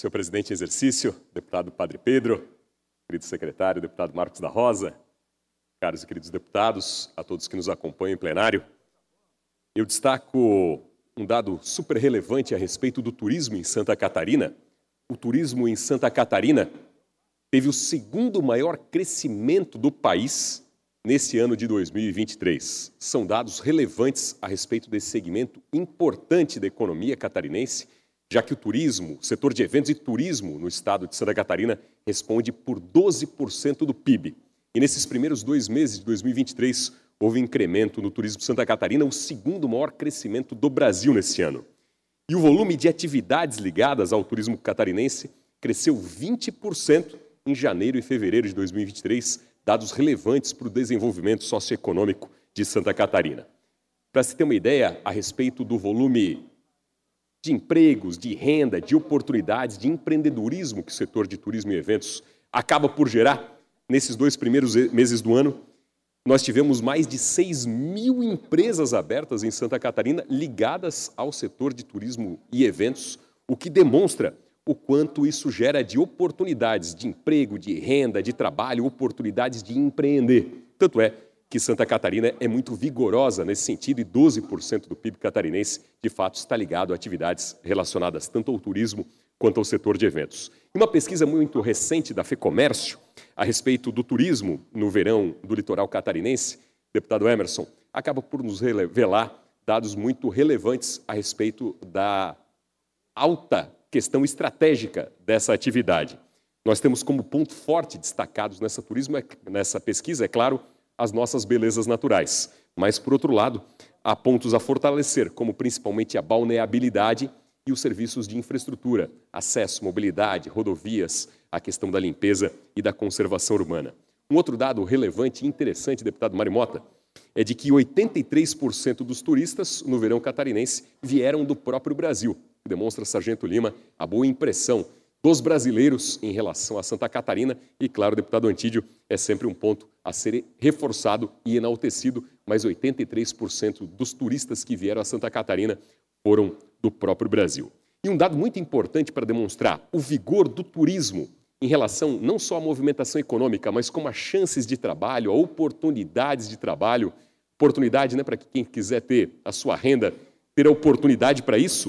senhor presidente em exercício, deputado Padre Pedro, querido secretário, deputado Marcos da Rosa, caros e queridos deputados, a todos que nos acompanham em plenário. Eu destaco um dado super relevante a respeito do turismo em Santa Catarina. O turismo em Santa Catarina teve o segundo maior crescimento do país nesse ano de 2023. São dados relevantes a respeito desse segmento importante da economia catarinense, já que o turismo, o setor de eventos e turismo no estado de Santa Catarina responde por 12% do PIB. E nesses primeiros 2 meses de 2023, houve incremento no turismo de Santa Catarina, o segundo maior crescimento do Brasil nesse ano. E o volume de atividades ligadas ao turismo catarinense cresceu 20% em janeiro e fevereiro de 2023, dados relevantes para o desenvolvimento socioeconômico de Santa Catarina. Para se ter uma ideia a respeito do volume de empregos, de renda, de oportunidades, de empreendedorismo que o setor de turismo e eventos acaba por gerar, nesses 2 primeiros meses do ano, nós tivemos mais de 6.000 empresas abertas em Santa Catarina ligadas ao setor de turismo e eventos, o que demonstra o quanto isso gera de oportunidades de emprego, de renda, de trabalho, oportunidades de empreender. Tanto é que Santa Catarina é muito vigorosa nesse sentido e 12% do PIB catarinense, de fato, está ligado a atividades relacionadas tanto ao turismo quanto ao setor de eventos. E uma pesquisa muito recente da FEComércio a respeito do turismo no verão do litoral catarinense, deputado Emerson, acaba por nos revelar dados muito relevantes a respeito da alta questão estratégica dessa atividade. Nós temos como ponto forte destacados nessa pesquisa, é claro, as nossas belezas naturais. Mas, por outro lado, há pontos a fortalecer, como principalmente a balneabilidade e os serviços de infraestrutura, acesso, mobilidade, rodovias, a questão da limpeza e da conservação urbana. Um outro dado relevante e interessante, deputado Mário Mota, é de que 83% dos turistas no verão catarinense vieram do próprio Brasil. Demonstra, Sargento Lima, a boa impressão dos brasileiros em relação a Santa Catarina e, claro, deputado Antídio, é sempre um ponto a ser reforçado e enaltecido, mas 83% dos turistas que vieram a Santa Catarina foram do próprio Brasil. E um dado muito importante para demonstrar o vigor do turismo em relação não só à movimentação econômica, mas como a chances de trabalho, a oportunidades de trabalho, oportunidade, para quem quiser ter a sua renda, ter a oportunidade para isso,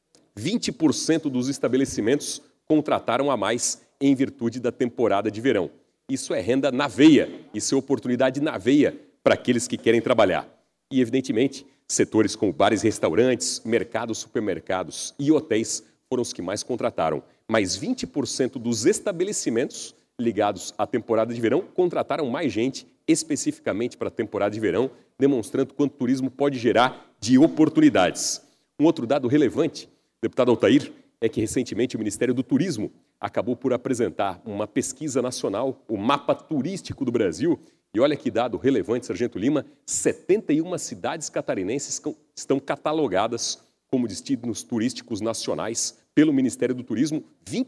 20% dos estabelecimentos contrataram a mais em virtude da temporada de verão. Isso é renda na veia, isso é oportunidade na veia para aqueles que querem trabalhar. E, evidentemente, setores como bares e restaurantes, mercados, supermercados e hotéis foram os que mais contrataram. Mas 20% dos estabelecimentos ligados à temporada de verão contrataram mais gente especificamente para a temporada de verão, demonstrando quanto o turismo pode gerar de oportunidades. Um outro dado relevante, deputado Altair, é que recentemente o Ministério do Turismo acabou por apresentar uma pesquisa nacional, o Mapa Turístico do Brasil, e olha que dado relevante, Sargento Lima, 71 cidades catarinenses estão catalogadas como destinos turísticos nacionais pelo Ministério do Turismo,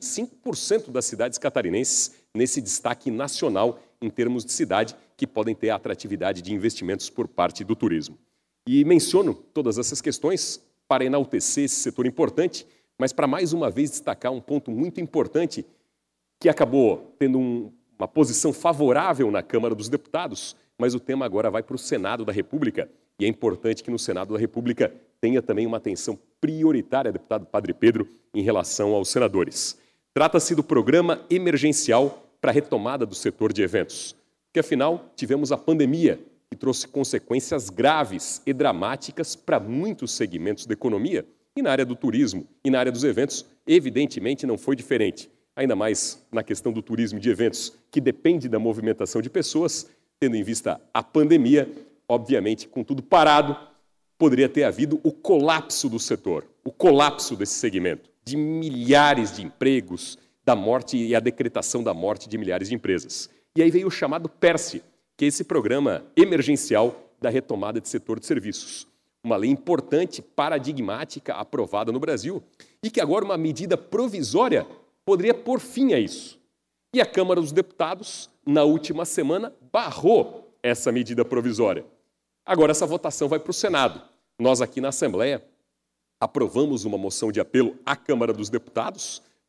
25% das cidades catarinenses nesse destaque nacional em termos de cidade que podem ter a atratividade de investimentos por parte do turismo. E menciono todas essas questões para enaltecer esse setor importante, mas para mais uma vez destacar um ponto muito importante que acabou tendo uma posição favorável na Câmara dos Deputados, mas o tema agora vai para o Senado da República e é importante que no Senado da República tenha também uma atenção prioritária, deputado Padre Pedro, em relação aos senadores. Trata-se do Programa Emergencial para a retomada do setor de eventos, porque afinal tivemos a pandemia que trouxe consequências graves e dramáticas para muitos segmentos da economia. E na área do turismo e na área dos eventos, evidentemente, não foi diferente. Ainda mais na questão do turismo e de eventos, que depende da movimentação de pessoas, tendo em vista a pandemia, obviamente, com tudo parado, poderia ter havido o colapso do setor, o colapso desse segmento, de milhares de empregos, da morte e a decretação da morte de milhares de empresas. E aí veio o chamado PERSE, que é esse programa emergencial da retomada de setor de serviços. Uma lei importante, paradigmática, aprovada no Brasil, e que agora uma medida provisória poderia pôr fim a isso. E a Câmara dos Deputados, na última semana, barrou essa medida provisória. Agora essa votação vai para o Senado. Nós aqui na Assembleia aprovamos uma moção de apelo à Câmara dos Deputados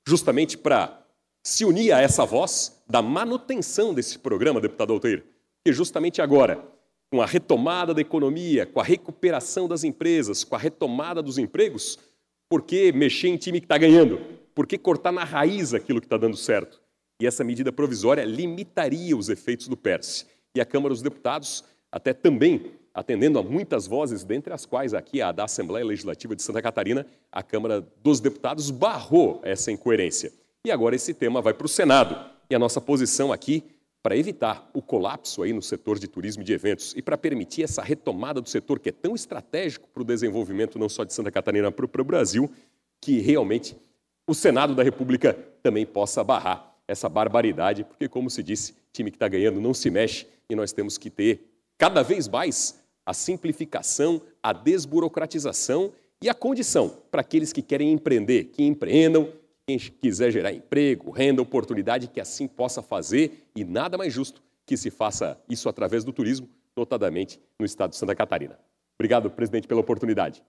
justamente para se unir a essa voz da manutenção desse programa, deputado Altair, que justamente agora, com a retomada da economia, com a recuperação das empresas, com a retomada dos empregos, por que mexer em time que está ganhando? Por que cortar na raiz aquilo que está dando certo? E essa medida provisória limitaria os efeitos do PERSE. E a Câmara dos Deputados, até também atendendo a muitas vozes, dentre as quais aqui a da Assembleia Legislativa de Santa Catarina, a Câmara dos Deputados barrou essa incoerência. E agora esse tema vai para o Senado. E a nossa posição aqui, para evitar o colapso aí no setor de turismo e de eventos e para permitir essa retomada do setor que é tão estratégico para o desenvolvimento não só de Santa Catarina, para o Brasil, que realmente o Senado da República também possa barrar essa barbaridade, porque, como se disse, time que está ganhando não se mexe e nós temos que ter cada vez mais a simplificação, a desburocratização e a condição para aqueles que querem empreender, que empreendam, quem quiser gerar emprego, renda, oportunidade, que assim possa fazer, e nada mais justo que se faça isso através do turismo, notadamente no estado de Santa Catarina. Obrigado, presidente, pela oportunidade.